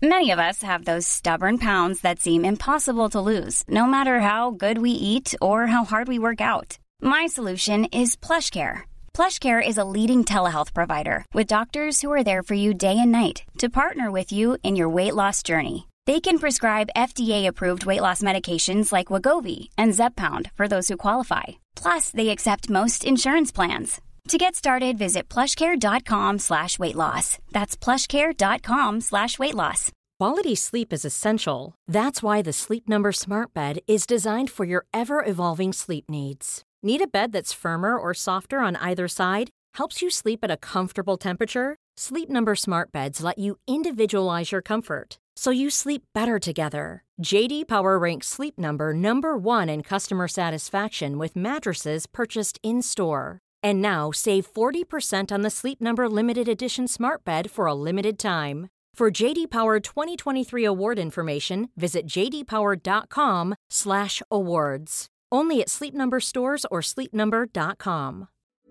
Many of us have those stubborn pounds that seem impossible to lose, no matter how good we eat or how hard we work out. My solution is PlushCare. PlushCare is a leading telehealth provider with doctors who are there for you day and night to partner with you in your weight loss journey. They can prescribe FDA-approved weight loss medications like Wegovy and Zepbound for those who qualify. Plus, they accept most insurance plans. To get started, visit plushcare.com/weightloss. That's plushcare.com/weightloss. Quality sleep is essential. That's why the Sleep Number Smart Bed is designed for your ever-evolving sleep needs. Need a bed that's firmer or softer on either side? Helps you sleep at a comfortable temperature? Sleep Number Smart Beds let you individualize your comfort, so you sleep better together. J.D. Power ranks Sleep Number number 1 in customer satisfaction with mattresses purchased in-store. And now, save 40% on the Sleep Number Limited Edition Smart Bed for a limited time. For J.D. Power 2023 award information, visit jdpower.com/awards. Only at Sleep Number stores or sleepnumber.com.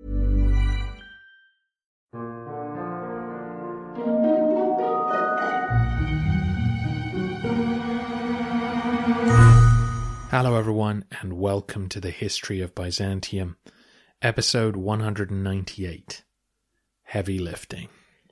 Hello everyone, and welcome to the History of Byzantium, episode 198, Heavy Lifting.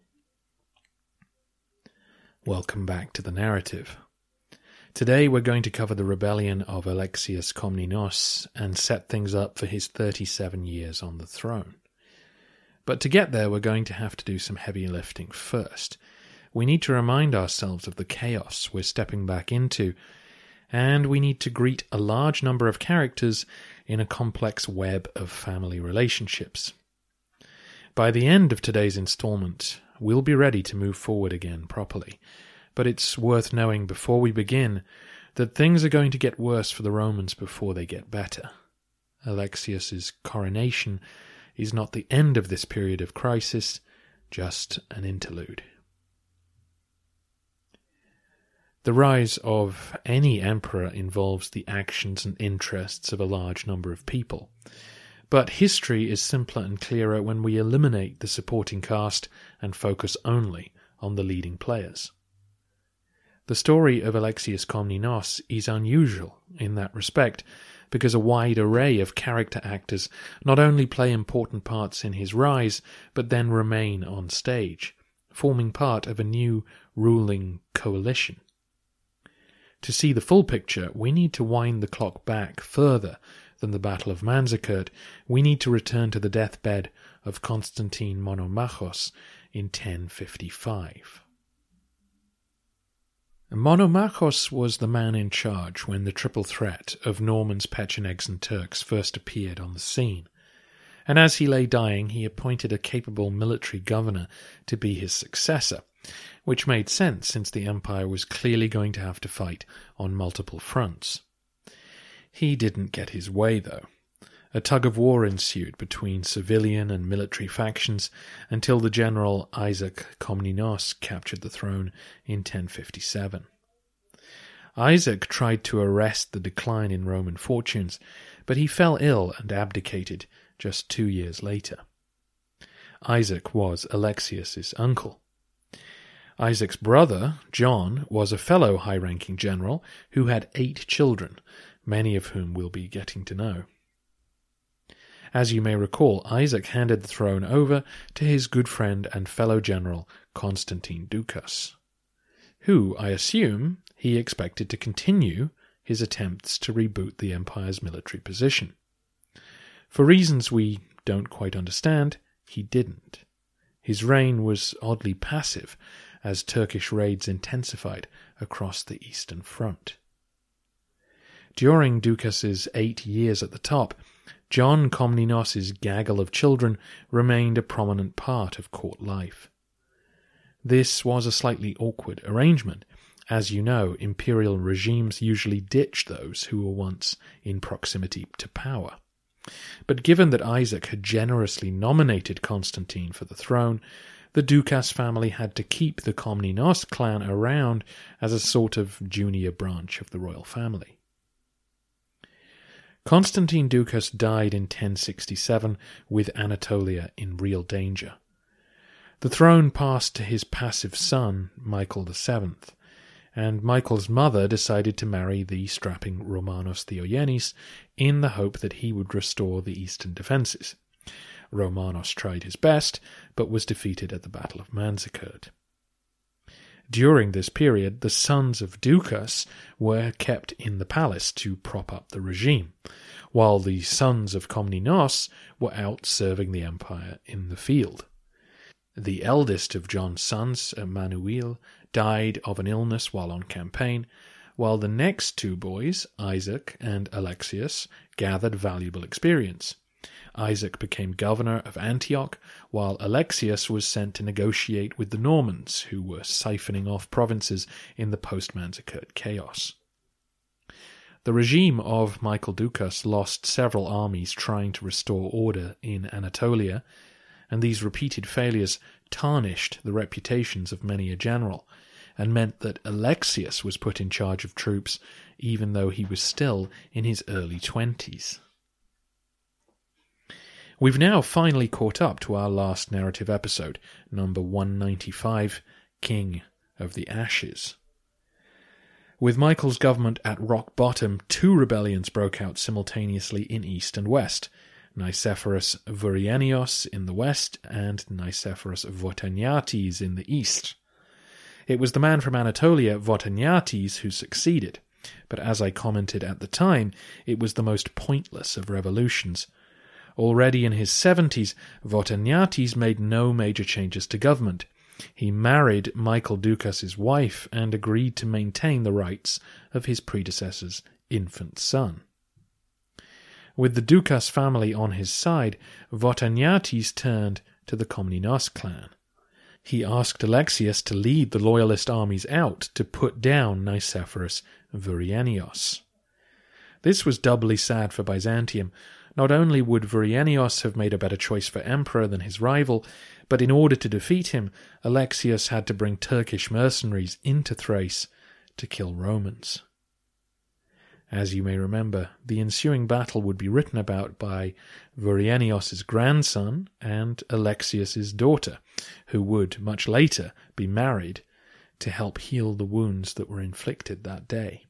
Welcome back to the narrative. Today we're going to cover the rebellion of Alexius Komnenos and set things up for his 37 years on the throne. But to get there, we're going to have to do some heavy lifting first. We need to remind ourselves of the chaos we're stepping back into, and we need to greet a large number of characters in a complex web of family relationships. By the end of today's installment, we'll be ready to move forward again properly, but it's worth knowing before we begin that things are going to get worse for the Romans before they get better. Alexius's coronation is not the end of this period of crisis, just an interlude. The rise of any emperor involves the actions and interests of a large number of people. But history is simpler and clearer when we eliminate the supporting cast and focus only on the leading players. The story of Alexius Komnenos is unusual in that respect, because a wide array of character actors not only play important parts in his rise, but then remain on stage, forming part of a new ruling coalition. To see the full picture, we need to wind the clock back further than the Battle of Manzikert. We need to return to the deathbed of Constantine Monomachos in 1055. Monomachos was the man in charge when the triple threat of Normans, Pechenegs and Turks first appeared on the scene, and as he lay dying he appointed a capable military governor to be his successor, which made sense since the empire was clearly going to have to fight on multiple fronts. He didn't get his way, though. A tug-of-war ensued between civilian and military factions until the general Isaac Komnenos captured the throne in 1057. Isaac tried to arrest the decline in Roman fortunes, but he fell ill and abdicated just 2 years later. Isaac was Alexius's uncle. Isaac's brother, John, was a fellow high-ranking general who had 8 children, many of whom we'll be getting to know. As you may recall, Isaac handed the throne over to his good friend and fellow general Constantine Ducas, who, I assume, he expected to continue his attempts to reboot the empire's military position. For reasons we don't quite understand, he didn't. His reign was oddly passive as Turkish raids intensified across the Eastern Front. During Ducas's 8 years at the top, John Komnenos' gaggle of children remained a prominent part of court life. This was a slightly awkward arrangement. As you know, imperial regimes usually ditch those who were once in proximity to power. But given that Isaac had generously nominated Constantine for the throne, the Ducas family had to keep the Komnenos clan around as a sort of junior branch of the royal family. Constantine Ducas died in 1067 with Anatolia in real danger. The throne passed to his passive son, Michael VII, and Michael's mother decided to marry the strapping Romanos Theogenes in the hope that he would restore the eastern defences. Romanos tried his best, but was defeated at the Battle of Manzikert. During this period, the sons of Ducas were kept in the palace to prop up the regime, while the sons of Komnenos were out serving the empire in the field. The eldest of John's sons, Manuel, died of an illness while on campaign, while the next two boys, Isaac and Alexius, gathered valuable experience. Isaac became governor of Antioch, while Alexius was sent to negotiate with the Normans, who were siphoning off provinces in the post-Manzikert chaos. The regime of Michael Ducas lost several armies trying to restore order in Anatolia, and these repeated failures tarnished the reputations of many a general, and meant that Alexius was put in charge of troops even though he was still in his early 20s. We've now finally caught up to our last narrative episode, number 195, King of the Ashes. With Michael's government at rock bottom, two rebellions broke out simultaneously in east and west, Nicephorus Vurianios in the west and Nicephorus Votaniates in the east. It was the man from Anatolia, Votaniates, who succeeded, but as I commented at the time, it was the most pointless of revolutions. Already in his 70s, Votaniates made no major changes to government. He married Michael Ducas's wife and agreed to maintain the rights of his predecessor's infant son. With the Ducas family on his side, Votaniates turned to the Komnenos clan. He asked Alexius to lead the loyalist armies out to put down Nicephorus Vurianios. This was doubly sad for Byzantium. Not only would Vurianios have made a better choice for emperor than his rival, but in order to defeat him, Alexius had to bring Turkish mercenaries into Thrace to kill Romans. As you may remember, the ensuing battle would be written about by Vurianios' grandson and Alexius' daughter, who would, much later, be married to help heal the wounds that were inflicted that day.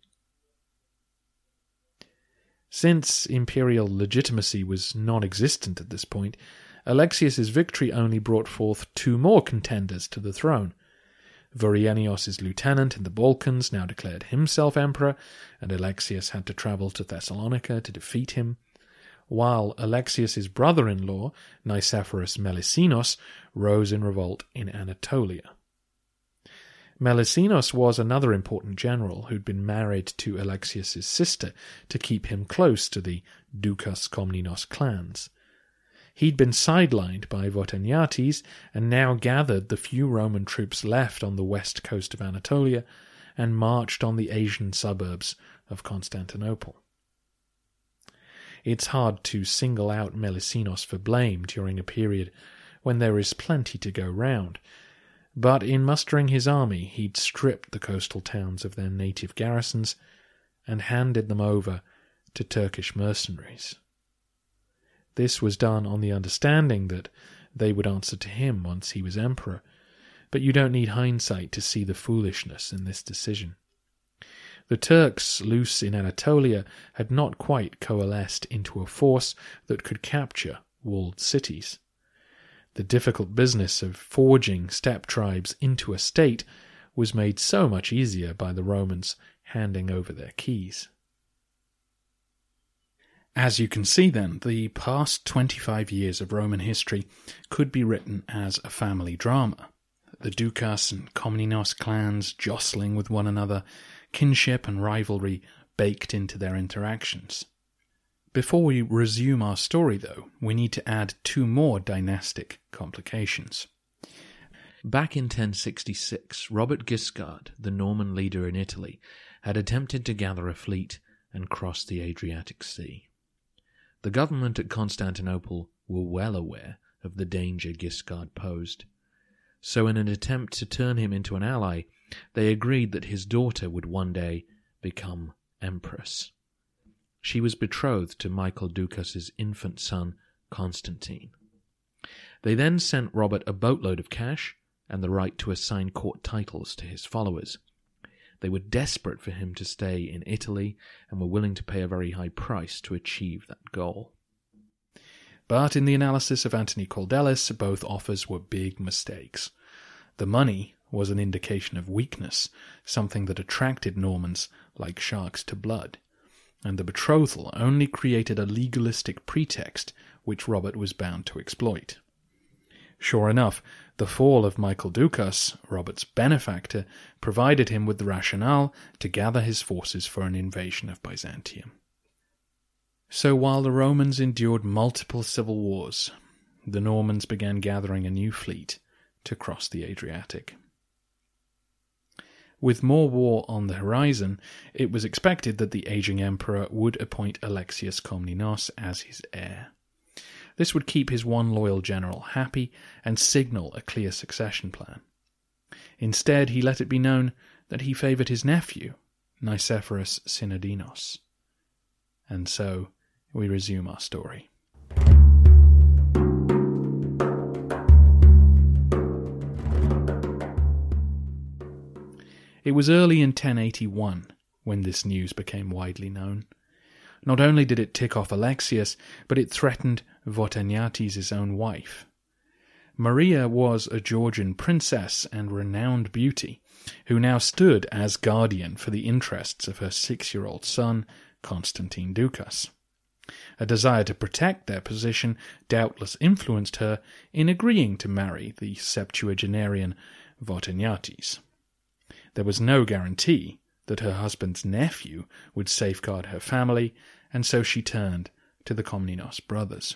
Since imperial legitimacy was non-existent at this point, Alexius' victory only brought forth two more contenders to the throne. Vurianios' lieutenant in the Balkans now declared himself emperor, and Alexius had to travel to Thessalonica to defeat him, while Alexius' brother-in-law, Nicephorus Melesinos, rose in revolt in Anatolia. Melesinos was another important general who'd been married to Alexius' sister to keep him close to the Ducas Komnenos clans. He'd been sidelined by Votaniates and now gathered the few Roman troops left on the west coast of Anatolia and marched on the Asian suburbs of Constantinople. It's hard to single out Melesinos for blame during a period when there is plenty to go round, but in mustering his army he'd stripped the coastal towns of their native garrisons and handed them over to Turkish mercenaries. This was done on the understanding that they would answer to him once he was emperor, but you don't need hindsight to see the foolishness in this decision. The Turks loose in Anatolia had not quite coalesced into a force that could capture walled cities. The difficult business of forging steppe tribes into a state was made so much easier by the Romans handing over their keys. As you can see then, the past 25 years of Roman history could be written as a family drama. The Ducas and Komnenos clans jostling with one another, kinship and rivalry baked into their interactions. Before we resume our story, though, we need to add two more dynastic complications. Back in 1066, Robert Guiscard, the Norman leader in Italy, had attempted to gather a fleet and cross the Adriatic Sea. The government at Constantinople were well aware of the danger Guiscard posed, so in an attempt to turn him into an ally, they agreed that his daughter would one day become empress. She was betrothed to Michael Ducas's infant son, Constantine. They then sent Robert a boatload of cash and the right to assign court titles to his followers. They were desperate for him to stay in Italy and were willing to pay a very high price to achieve that goal. But in the analysis of Anthony Caldelis, both offers were big mistakes. The money was an indication of weakness, something that attracted Normans like sharks to blood, and the betrothal only created a legalistic pretext which Robert was bound to exploit. Sure enough, the fall of Michael Ducas, Robert's benefactor, provided him with the rationale to gather his forces for an invasion of Byzantium. So while the Romans endured multiple civil wars, the Normans began gathering a new fleet to cross the Adriatic. With more war on the horizon, it was expected that the aging emperor would appoint Alexius Komnenos as his heir. This would keep his one loyal general happy and signal a clear succession plan. Instead, he let it be known that he favoured his nephew, Nicephorus Synodinos. And so we resume our story. It was early in 1081 when this news became widely known. Not only did it tick off Alexius, but it threatened Votaniates' own wife. Maria was a Georgian princess and renowned beauty, who now stood as guardian for the interests of her 6-year-old son, Constantine Ducas. A desire to protect their position doubtless influenced her in agreeing to marry the septuagenarian Votaniates. There was no guarantee that her husband's nephew would safeguard her family, and so she turned to the Komnenos brothers.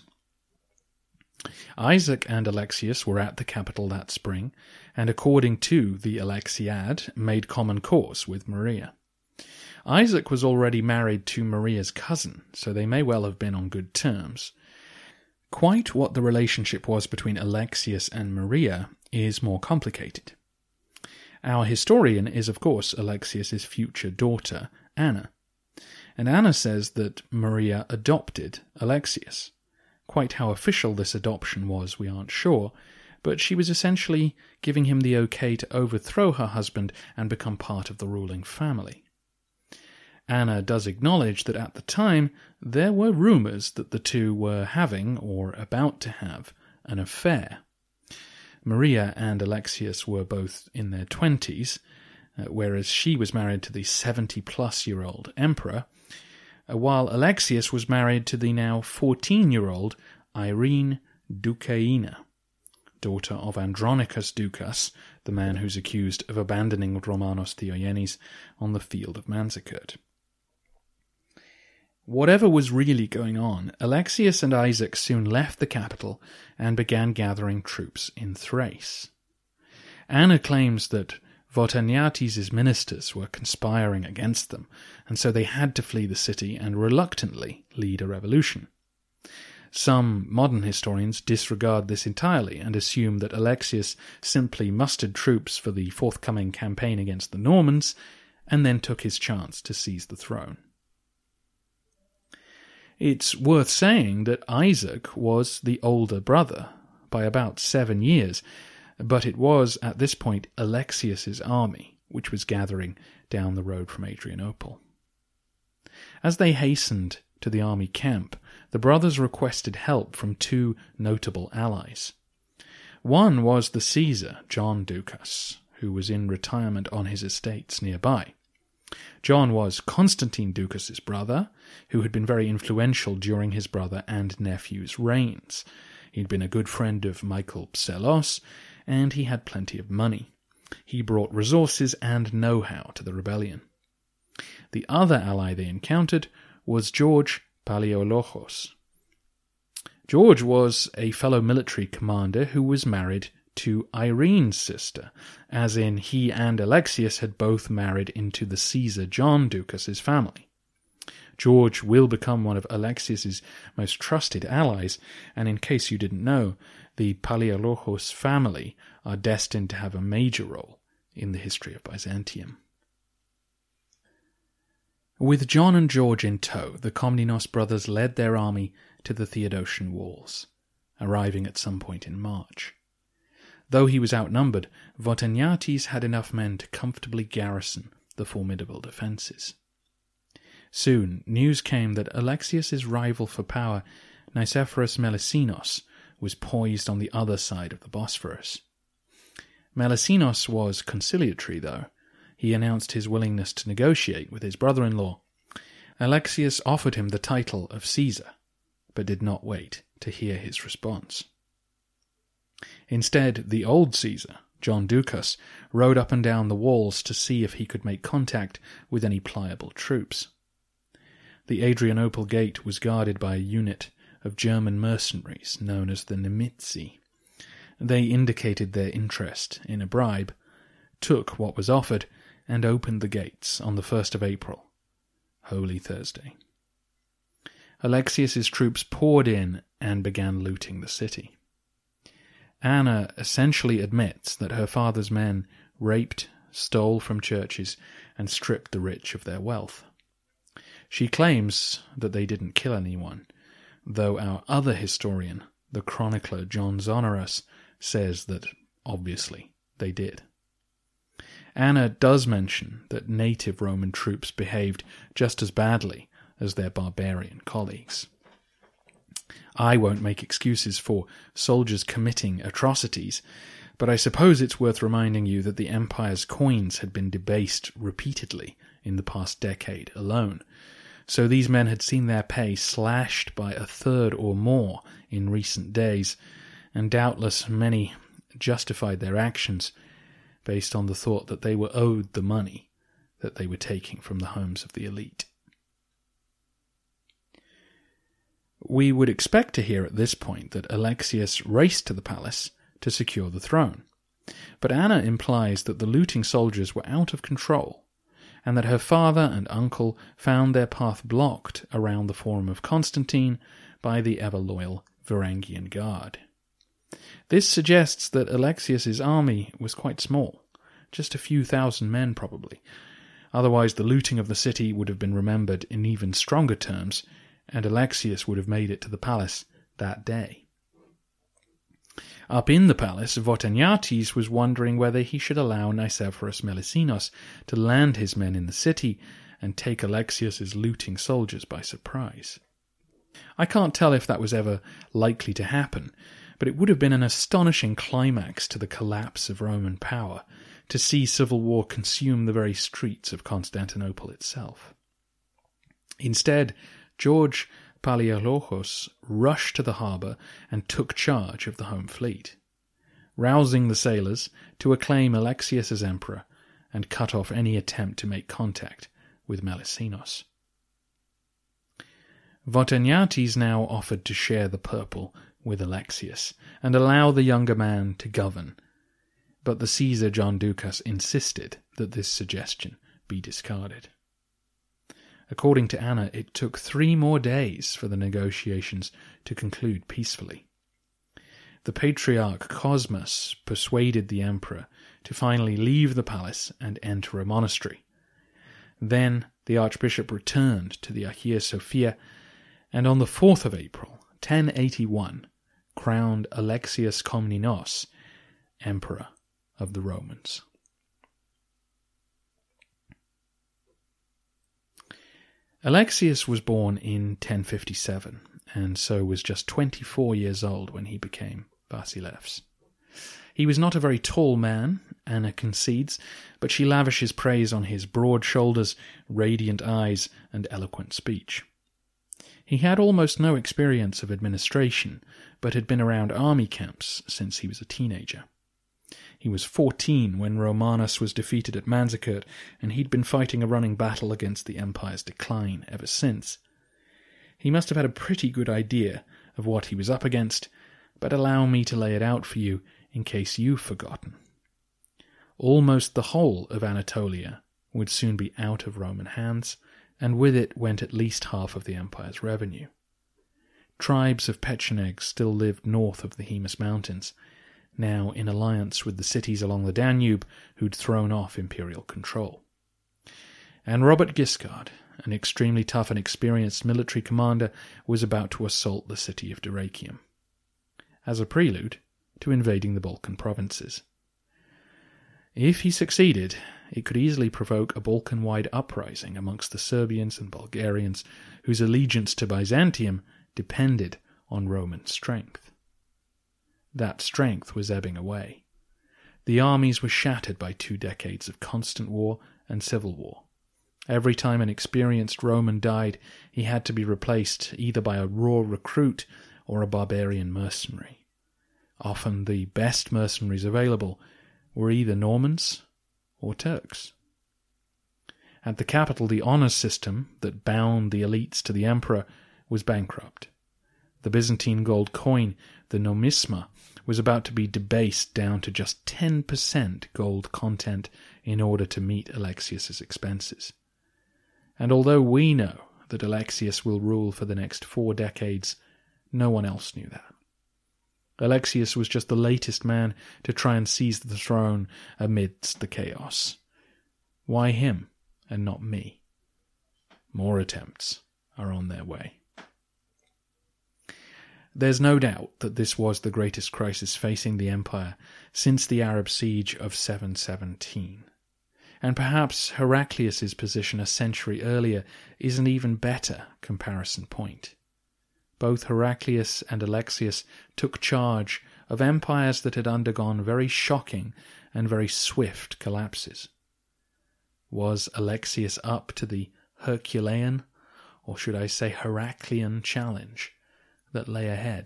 Isaac and Alexius were at the capital that spring, and according to the Alexiad, made common cause with Maria. Isaac was already married to Maria's cousin, so they may well have been on good terms. Quite what the relationship was between Alexius and Maria is more complicated. Our historian is, of course, Alexius's future daughter, Anna, and Anna says that Maria adopted Alexius. Quite how official this adoption was, we aren't sure, but she was essentially giving him the okay to overthrow her husband and become part of the ruling family. Anna does acknowledge that at the time there were rumours that the two were having, or about to have, an affair. Maria and Alexius were both in their 20s, whereas she was married to the 70-plus-year-old emperor, while Alexius was married to the now 14-year-old Irene Doukaina, daughter of Andronicus Ducas, the man who's accused of abandoning Romanos Theogenes on the field of Manzikert. Whatever was really going on, Alexius and Isaac soon left the capital and began gathering troops in Thrace. Anna claims that Votaniates' ministers were conspiring against them, and so they had to flee the city and reluctantly lead a revolution. Some modern historians disregard this entirely and assume that Alexius simply mustered troops for the forthcoming campaign against the Normans and then took his chance to seize the throne. It's worth saying that Isaac was the older brother by about 7 years, but it was at this point Alexius's army which was gathering down the road from Adrianople. As they hastened to the army camp, the brothers requested help from two notable allies. One was the Caesar, John Ducas, who was in retirement on his estates nearby. John was Constantine Ducas's brother, who had been very influential during his brother and nephew's reigns. He'd been a good friend of Michael Psellos, and he had plenty of money. He brought resources and know-how to the rebellion. The other ally they encountered was George Palaiologos. George was a fellow military commander who was married to Irene's sister, as in he and Alexius had both married into the Caesar John Ducas's family. George will become one of Alexius's most trusted allies, and in case you didn't know, the Palaiologos family are destined to have a major role in the history of Byzantium. With John and George in tow, the Komnenos brothers led their army to the Theodosian walls, arriving at some point in March. Though he was outnumbered, Votaniates had enough men to comfortably garrison the formidable defences. Soon, news came that Alexius's rival for power, Nicephorus Melesinos, was poised on the other side of the Bosphorus. Melesinos was conciliatory, though. He announced his willingness to negotiate with his brother-in-law. Alexius offered him the title of Caesar, but did not wait to hear his response. Instead, the old Caesar, John Ducas, rode up and down the walls to see if he could make contact with any pliable troops. The Adrianople gate was guarded by a unit of German mercenaries known as the Nemitzi. They indicated their interest in a bribe, took what was offered, and opened the gates on the 1st of April, Holy Thursday. Alexius's troops poured in and began looting the city. Anna essentially admits that her father's men raped, stole from churches, and stripped the rich of their wealth. She claims that they didn't kill anyone, though our other historian, the chronicler John Zonaras, says that, obviously, they did. Anna does mention that native Roman troops behaved just as badly as their barbarian colleagues. I won't make excuses for soldiers committing atrocities, but I suppose it's worth reminding you that the empire's coins had been debased repeatedly in the past decade alone, so these men had seen their pay slashed by a third or more in recent days, and doubtless many justified their actions based on the thought that they were owed the money that they were taking from the homes of the elite. We would expect to hear at this point that Alexius raced to the palace to secure the throne, but Anna implies that the looting soldiers were out of control, and that her father and uncle found their path blocked around the Forum of Constantine by the ever-loyal Varangian Guard. This suggests that Alexius's army was quite small, just a few thousand men probably. Otherwise the looting of the city would have been remembered in even stronger terms, and Alexius would have made it to the palace that day. Up in the palace, Votaniates was wondering whether he should allow Nicephorus Melesinos to land his men in the city and take Alexius's looting soldiers by surprise. I can't tell if that was ever likely to happen, but it would have been an astonishing climax to the collapse of Roman power to see civil war consume the very streets of Constantinople itself. Instead, George Palaiologos rushed to the harbour and took charge of the home fleet, rousing the sailors to acclaim Alexius as emperor and cut off any attempt to make contact with Melesinos. Votaniates now offered to share the purple with Alexius and allow the younger man to govern, but the Caesar John Ducas insisted that this suggestion be discarded. According to Anna, it took 3 more days for the negotiations to conclude peacefully. The Patriarch Cosmas persuaded the emperor to finally leave the palace and enter a monastery. Then the archbishop returned to the Hagia Sophia, and on the 4th of April, 1081, crowned Alexius Komnenos, emperor of the Romans. Alexius was born in 1057, and so was just 24 years old when he became Basileus. He was not a very tall man, Anna concedes, but she lavishes praise on his broad shoulders, radiant eyes, and eloquent speech. He had almost no experience of administration, but had been around army camps since he was a teenager. He was 14 when Romanus was defeated at Manzikert, and he'd been fighting a running battle against the empire's decline ever since. He must have had a pretty good idea of what he was up against, but allow me to lay it out for you in case you've forgotten. Almost the whole of Anatolia would soon be out of Roman hands, and with it went at least half of the empire's revenue. Tribes of Pechenegs still lived north of the Haemus Mountains, now in alliance with the cities along the Danube who'd thrown off imperial control. And Robert Guiscard, an extremely tough and experienced military commander, was about to assault the city of Dyrrhachium, as a prelude to invading the Balkan provinces. If he succeeded, it could easily provoke a Balkan-wide uprising amongst the Serbians and Bulgarians whose allegiance to Byzantium depended on Roman strength. That strength was ebbing away. The armies were shattered by 2 decades of constant war and civil war. Every time an experienced Roman died, he had to be replaced either by a raw recruit or a barbarian mercenary. Often the best mercenaries available were either Normans or Turks. At the capital, the honour system that bound the elites to the emperor was bankrupt. The Byzantine gold coin, the nomisma, was about to be debased down to just 10% gold content in order to meet Alexius's expenses. And although we know that Alexius will rule for the next 4 decades, no one else knew that. Alexius was just the latest man to try and seize the throne amidst the chaos. Why him and not me? More attempts are on their way. There's no doubt that this was the greatest crisis facing the empire since the Arab siege of 717. And perhaps Heraclius's position a century earlier is an even better comparison point. Both Heraclius and Alexius took charge of empires that had undergone very shocking and very swift collapses. Was Alexius up to the Herculean, or should I say Heraclean, challenge that lay ahead?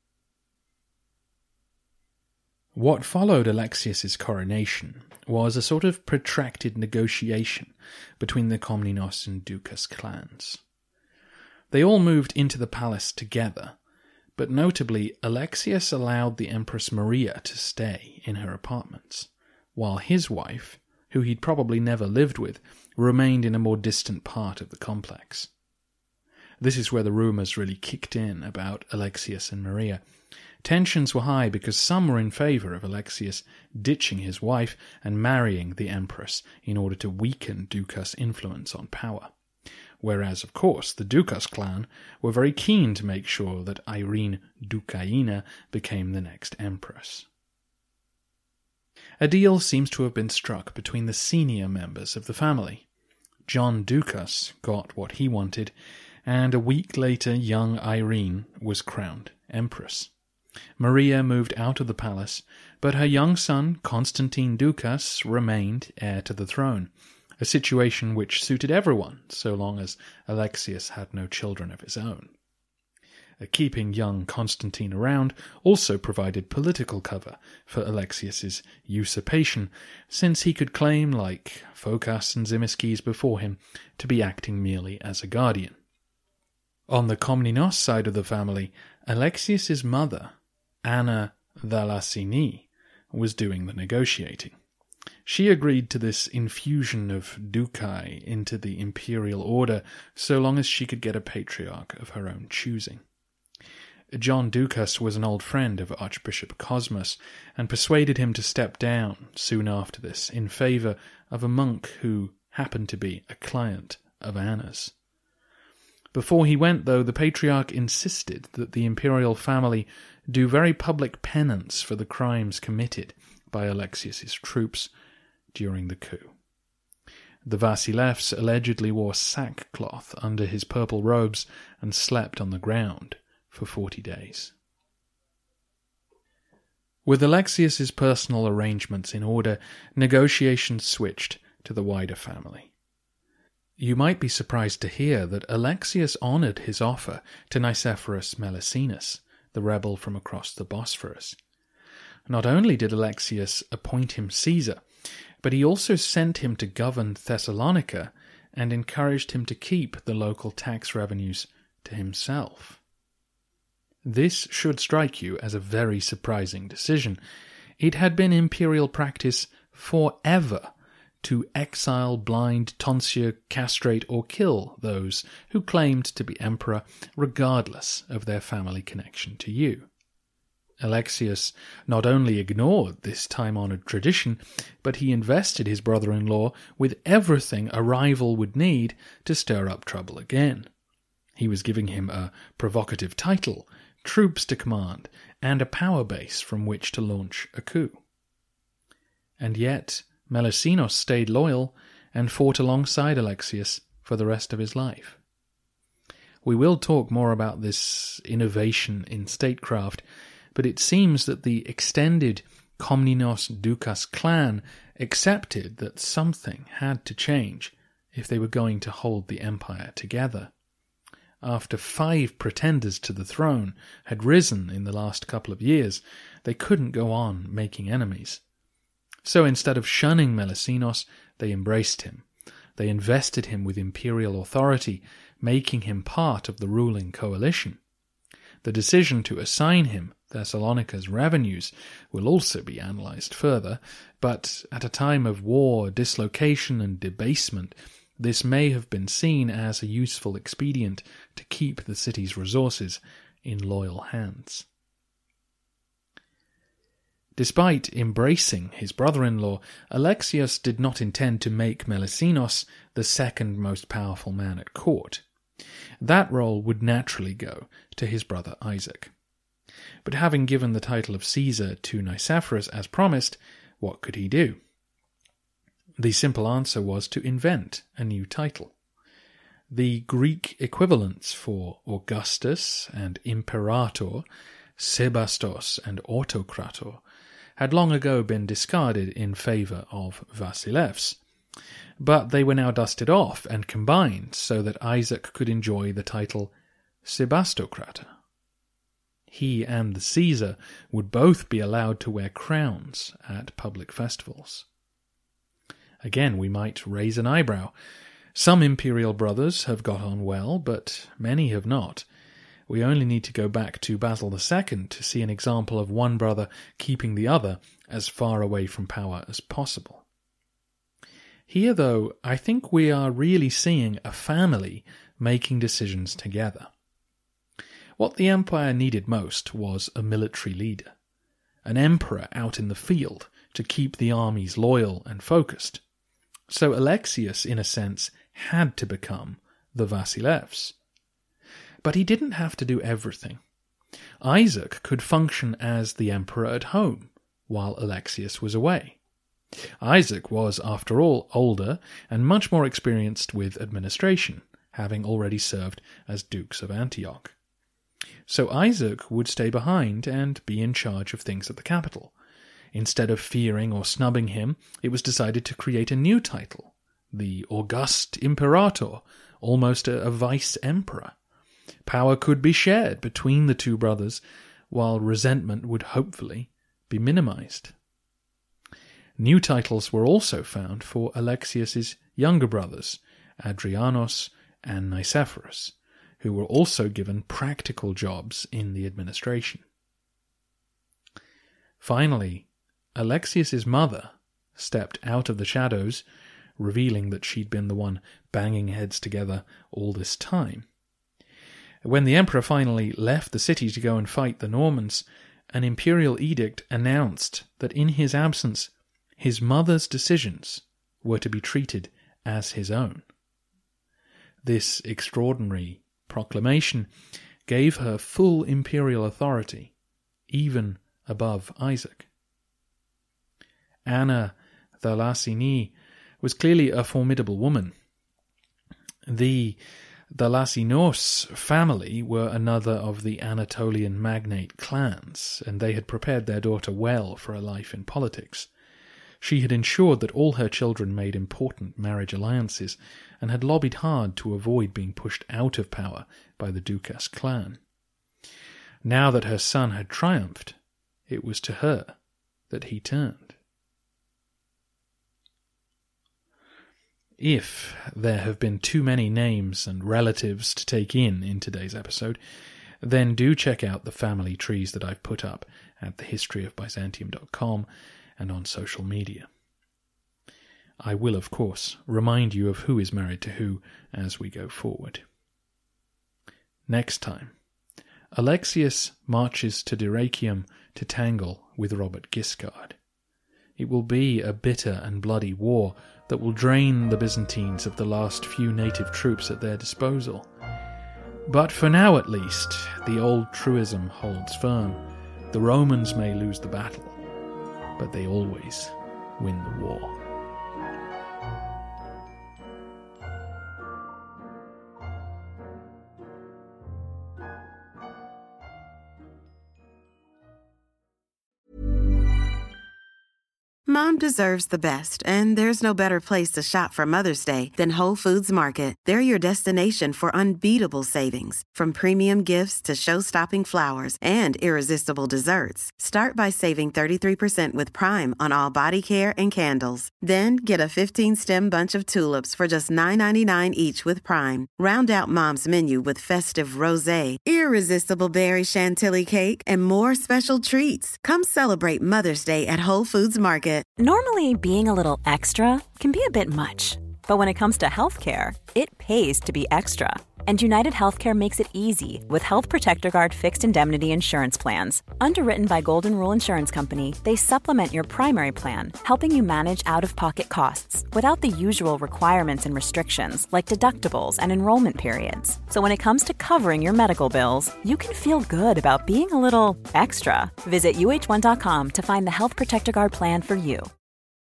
What followed Alexius's coronation was a sort of protracted negotiation between the Komnenos and Doukas clans. They all moved into the palace together, but notably Alexius allowed the Empress Maria to stay in her apartments, while his wife, who he'd probably never lived with, remained in a more distant part of the complex. This is where the rumours really kicked in about Alexius and Maria. Tensions were high because some were in favour of Alexius ditching his wife and marrying the Empress in order to weaken Doukas' influence on power. Whereas, of course, the Doukas clan were very keen to make sure that Irene Doukaina became the next empress. A deal seems to have been struck between the senior members of the family. John Doukas got what he wanted, and a week later young Irene was crowned empress. Maria moved out of the palace, but her young son, Constantine Doukas, remained heir to the throne, a situation which suited everyone so long as Alexius had no children of his own. Keeping young Constantine around also provided political cover for Alexius's usurpation, since he could claim, like Phocas and Tzimiskes before him, to be acting merely as a guardian. On the Komnenos side of the family, Alexius's mother, Anna Thalassini, was doing the negotiating. She agreed to this infusion of Doukai into the imperial order so long as she could get a patriarch of her own choosing. John Doukas was an old friend of Archbishop Cosmas and persuaded him to step down soon after this in favour of a monk who happened to be a client of Anna's. Before he went, though, the patriarch insisted that the imperial family do very public penance for the crimes committed by Alexius's troops during the coup. The Vasilevs allegedly wore sackcloth under his purple robes and slept on the ground for 40 days. With Alexius's personal arrangements in order, negotiations switched to the wider family. You might be surprised to hear that Alexius honoured his offer to Nicephorus Melissenus, the rebel from across the Bosphorus. Not only did Alexius appoint him Caesar, but he also sent him to govern Thessalonica and encouraged him to keep the local tax revenues to himself. This should strike you as a very surprising decision. It had been imperial practice forever to exile, blind, tonsure, castrate, or kill those who claimed to be emperor, regardless of their family connection to you. Alexius not only ignored this time-honoured tradition, but he invested his brother-in-law with everything a rival would need to stir up trouble again. He was giving him a provocative title, troops to command, and a power base from which to launch a coup. And yet Melesinos stayed loyal and fought alongside Alexius for the rest of his life. We will talk more about this innovation in statecraft, but it seems that the extended Komnenos Doukas clan accepted that something had to change if they were going to hold the empire together. After 5 pretenders to the throne had risen in the last couple of years, they couldn't go on making enemies. So instead of shunning Melesinos, they embraced him. They invested him with imperial authority, making him part of the ruling coalition. The decision to assign him Thessalonica's revenues will also be analysed further, but at a time of war, dislocation and debasement, this may have been seen as a useful expedient to keep the city's resources in loyal hands. Despite embracing his brother-in-law, Alexios did not intend to make Melesinos the second most powerful man at court. That role would naturally go to his brother Isaac. But having given the title of Caesar to Nicephorus as promised, what could he do? The simple answer was to invent a new title. The Greek equivalents for Augustus and Imperator, Sebastos and Autokrator, had long ago been discarded in favour of Vasilevs, but they were now dusted off and combined so that Isaac could enjoy the title Sebastocrator. He and the Caesar would both be allowed to wear crowns at public festivals. Again, we might raise an eyebrow. Some imperial brothers have got on well, but many have not. We only need to go back to Basil II to see an example of one brother keeping the other as far away from power as possible. Here, though, I think we are really seeing a family making decisions together. What the empire needed most was a military leader, an emperor out in the field to keep the armies loyal and focused. So Alexius, in a sense, had to become the Vasilevs. But he didn't have to do everything. Isaac could function as the emperor at home, while Alexius was away. Isaac was, after all, older and much more experienced with administration, having already served as dukes of Antioch. So Isaac would stay behind and be in charge of things at the capital. Instead of fearing or snubbing him, it was decided to create a new title, the August Imperator, almost a vice-emperor. Power could be shared between the two brothers, while resentment would hopefully be minimized. New titles were also found for Alexius's younger brothers, Adrianos and Nicephorus, who were also given practical jobs in the administration. Finally, Alexius's mother stepped out of the shadows, revealing that she'd been the one banging heads together all this time. When the emperor finally left the city to go and fight the Normans, an imperial edict announced that in his absence, his mother's decisions were to be treated as his own. This extraordinary proclamation gave her full imperial authority, even above Isaac. Anna Thalassini was clearly a formidable woman. The Thalassinos family were another of the Anatolian magnate clans, and they had prepared their daughter well for a life in politics. She had ensured that all her children made important marriage alliances, and had lobbied hard to avoid being pushed out of power by the Doukas clan. Now that her son had triumphed, it was to her that he turned. If there have been too many names and relatives to take in today's episode, then do check out the family trees that I've put up at thehistoryofbyzantium.com and on social media. I will, of course, remind you of who is married to who as we go forward. Next time, Alexius marches to Dyrrhachium to tangle with Robert Guiscard. It will be a bitter and bloody war that will drain the Byzantines of the last few native troops at their disposal. But for now at least, the old truism holds firm. The Romans may lose the battle, but they always win the war. Mom deserves the best, and there's no better place to shop for Mother's Day than Whole Foods Market. They're your destination for unbeatable savings, from premium gifts to show-stopping flowers and irresistible desserts. Start by saving 33% with Prime on all body care and candles. Then get a 15-stem bunch of tulips for just $9.99 each with Prime. Round out Mom's menu with festive rosé, irresistible berry chantilly cake, and more special treats. Come celebrate Mother's Day at Whole Foods Market. Normally, being a little extra can be a bit much. But when it comes to healthcare, it pays to be extra. And United Healthcare makes it easy with Health Protector Guard fixed indemnity insurance plans. Underwritten by Golden Rule Insurance Company, they supplement your primary plan, helping you manage out-of-pocket costs without the usual requirements and restrictions like deductibles and enrollment periods. So when it comes to covering your medical bills, you can feel good about being a little extra. Visit uh1.com to find the Health Protector Guard plan for you.